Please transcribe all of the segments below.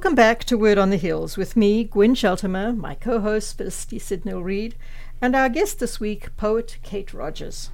Welcome back to Word on the Hills with me, Gwen Sheltimer, my co-host Felicity Sidnell-Reid, and our guest this week, poet Kate Rogers.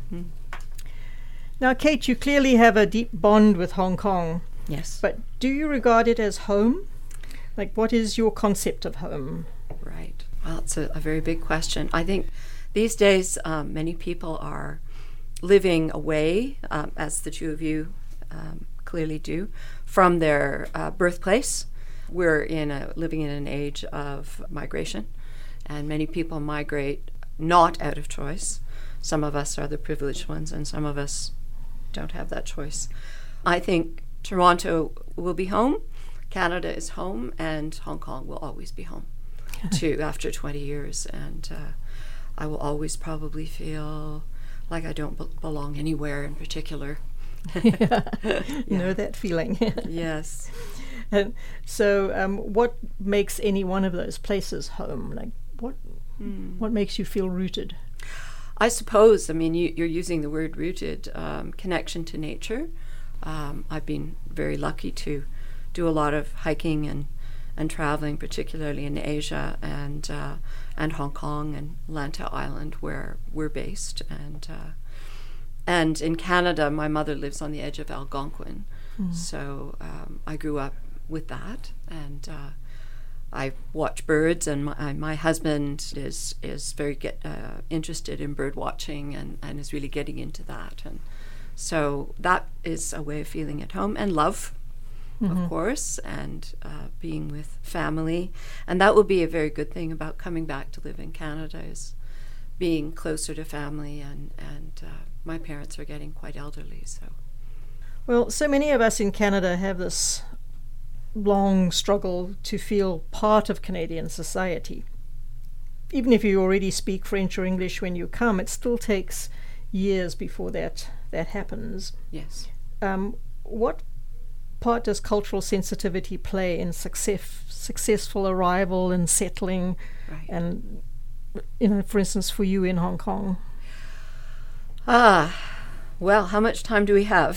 Now, Kate, you clearly have a deep bond with Hong Kong. Yes. But do you regard it as home? Like, what is your concept of home? Right. Well, it's a very big question. I think these days many people are living away, as the two of you clearly do, from their birthplace. We're living in an age of migration, and many people migrate not out of choice. Some of us are the privileged ones, and some of us don't have that choice. I think Toronto will be home, Canada is home, and Hong Kong will always be home too after 20 years. And I will always probably feel like I don't belong anywhere in particular. Yeah. You know that feeling. Yes. And so what makes any one of those places home? Like, what makes you feel rooted? I suppose, you're using the word rooted, connection to nature. I've been very lucky to do a lot of hiking and traveling, particularly in Asia and Hong Kong and Lantau Island, where we're based. And in Canada, my mother lives on the edge of Algonquin. So I grew up with that, and I watch birds, and my husband is very interested in bird watching and is really getting into that. And so that is a way of feeling at home, and love, of course, and being with family. And that will be a very good thing about coming back to live in Canada, is being closer to family, and my parents are getting quite elderly. Well, so many of us in Canada have this long struggle to feel part of Canadian society. Even if you already speak French or English when you come, it still takes years before that happens. Yes. What part does cultural sensitivity play in successful arrival and settling? Right. And, for instance, for you in Hong Kong? Well, how much time do we have?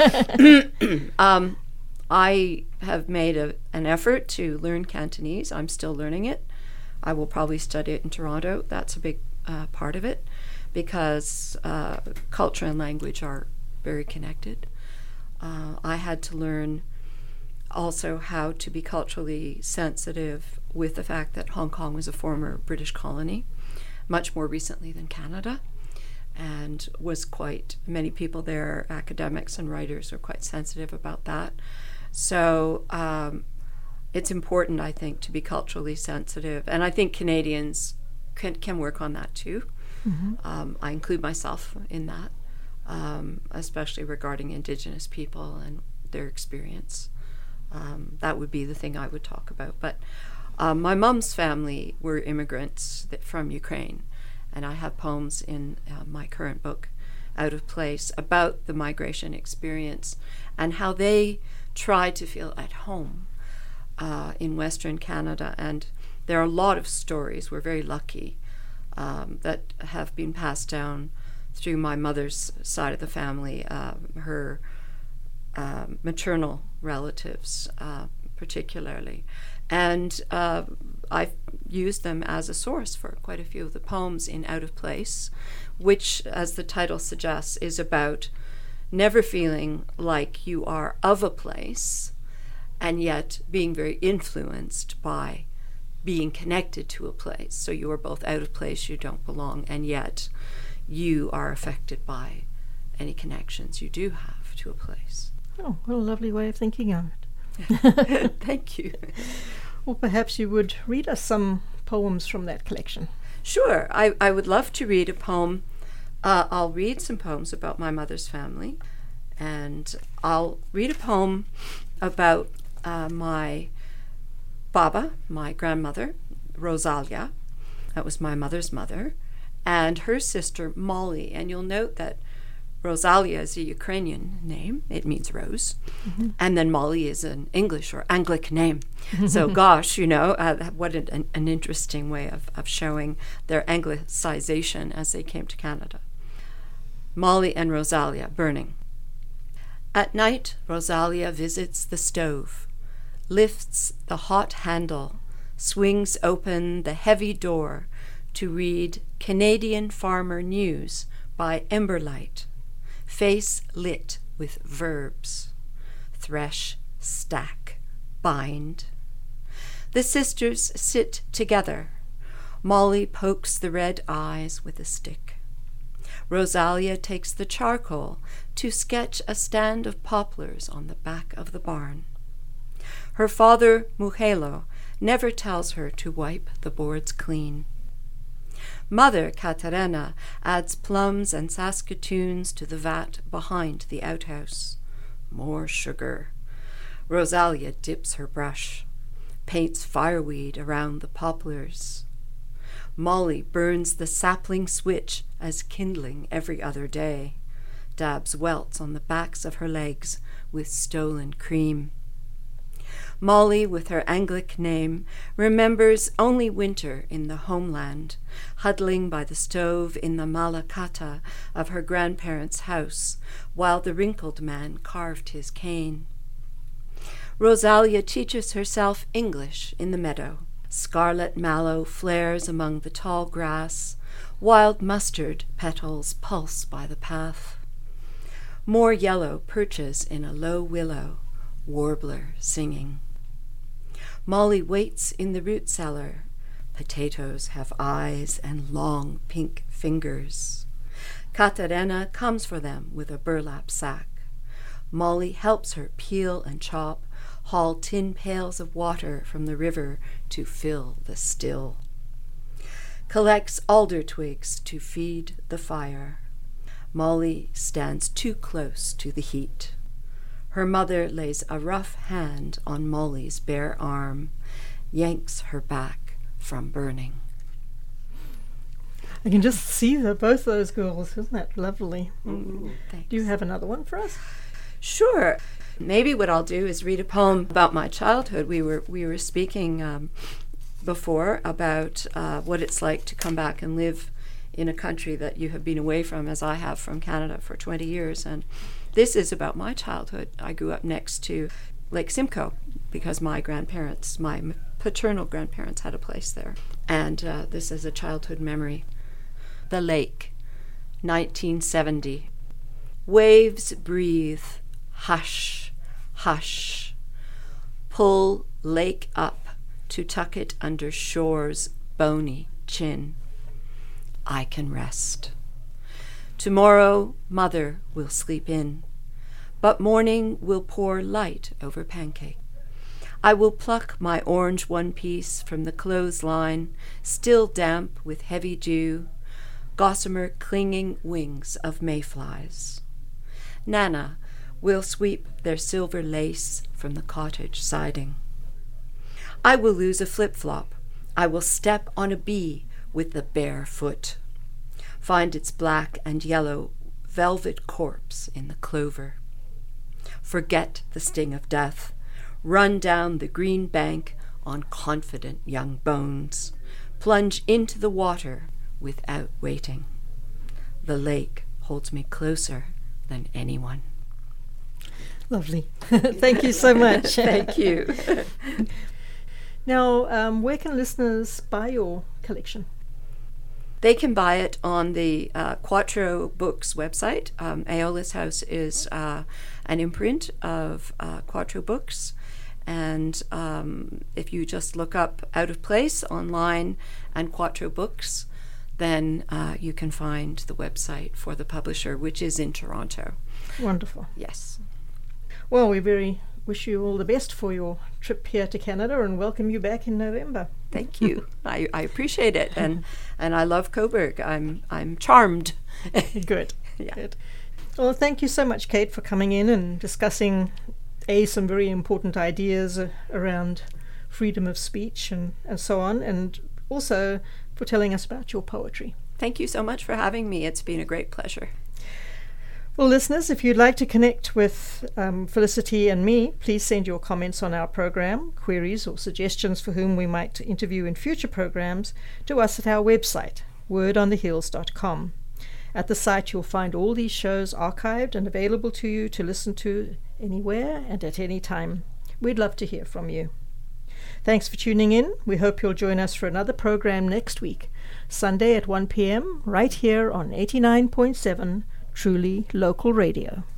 I have made an effort to learn Cantonese. I'm still learning it. I will probably study it in Toronto. That's a big part of it, because culture and language are very connected. I had to learn also how to be culturally sensitive with the fact that Hong Kong was a former British colony, much more recently than Canada, and many people there, academics and writers, are quite sensitive about that. So it's important, I think, to be culturally sensitive. And I think Canadians can work on that too. I include myself in that, especially regarding Indigenous people and their experience. That would be the thing I would talk about. But my mom's family were immigrants from Ukraine. And I have poems in my current book, Out of Place, about the migration experience and how they tried to feel at home in Western Canada. And there are a lot of stories, we're very lucky, that have been passed down through my mother's side of the family, her maternal relatives particularly. And I've used them as a source for quite a few of the poems in Out of Place, which, as the title suggests, is about never feeling like you are of a place, and yet being very influenced by being connected to a place. So you are both out of place, you don't belong, and yet you are affected by any connections you do have to a place. Oh, what a lovely way of thinking of it. Thank you. Well, perhaps you would read us some poems from that collection. Sure. I would love to read a poem. I'll read some poems about my mother's family, and I'll read a poem about my Baba, my grandmother, Rosalia. That was my mother's mother, and her sister, Molly. And you'll note that Rosalia is a Ukrainian name. It means rose. And then Molly is an English or Anglic name. So gosh, what an interesting way of showing their Anglicization as they came to Canada. Molly and Rosalia, burning. At night, Rosalia visits the stove, lifts the hot handle, swings open the heavy door to read Canadian Farmer News by Emberlight, face lit with verbs. Thresh, stack, bind. The sisters sit together. Molly pokes the red eyes with a stick. Rosalia takes the charcoal to sketch a stand of poplars on the back of the barn. Her father, Muhelo, never tells her to wipe the boards clean. Mother, Katerina, adds plums and saskatoons to the vat behind the outhouse. More sugar. Rosalia dips her brush, paints fireweed around the poplars. Molly burns the sapling switch as kindling every other day, dabs welts on the backs of her legs with stolen cream. Molly, with her Anglic name, remembers only winter in the homeland, huddling by the stove in the malakata of her grandparents' house, while the wrinkled man carved his cane. Rosalia teaches herself English in the meadow. Scarlet mallow flares among the tall grass, wild mustard petals pulse by the path. More yellow perches in a low willow, warbler singing. Molly waits in the root cellar. Potatoes have eyes and long pink fingers. Katerina comes for them with a burlap sack. Molly helps her peel and chop, haul tin pails of water from the river to fill the still. Collects alder twigs to feed the fire. Molly stands too close to the heat. Her mother lays a rough hand on Molly's bare arm, yanks her back from burning. I can just see both those girls. Isn't that lovely? Thanks. Do you have another one for us? Sure. Maybe what I'll do is read a poem about my childhood. We were speaking before about what it's like to come back and live in a country that you have been away from, as I have from Canada for 20 years. And this is about my childhood. I grew up next to Lake Simcoe because my paternal grandparents had a place there. And this is a childhood memory. The lake, 1970. Waves breathe, hush, hush. Pull lake up to tuck it under shore's bony chin. I can rest. Tomorrow mother will sleep in, but morning will pour light over pancake. I will pluck my orange one piece from the clothesline, still damp with heavy dew, gossamer clinging wings of mayflies. Nana will sweep their silver lace from the cottage siding. I will lose a flip-flop. I will step on a bee with the bare foot. Find its black and yellow velvet corpse in the clover. Forget the sting of death. Run down the green bank on confident young bones. Plunge into the water without waiting. The lake holds me closer than anyone. Lovely. Thank you so much. Thank you. Now, where can listeners buy your collection? They can buy it on the Quattro Books website. Aeolus House is an imprint of Quattro Books. And if you just look up Out of Place online and Quattro Books, then you can find the website for the publisher, which is in Toronto. Wonderful. Yes. Well, we very wish you all the best for your trip here to Canada and welcome you back in November. Thank you. I appreciate it, and I love Cobourg. I'm charmed. Good. Yeah. Good. Well, thank you so much, Kate, for coming in and discussing some very important ideas around freedom of speech and so on, and also for telling us about your poetry. Thank you so much for having me. It's been a great pleasure. Well, listeners, if you'd like to connect with Felicity and me, please send your comments on our program, queries or suggestions for whom we might interview in future programs to us at our website, wordonthehills.com. At the site, you'll find all these shows archived and available to you to listen to anywhere and at any time. We'd love to hear from you. Thanks for tuning in. We hope you'll join us for another program next week, Sunday at 1 p.m., right here on 89.7 Truly Local Radio.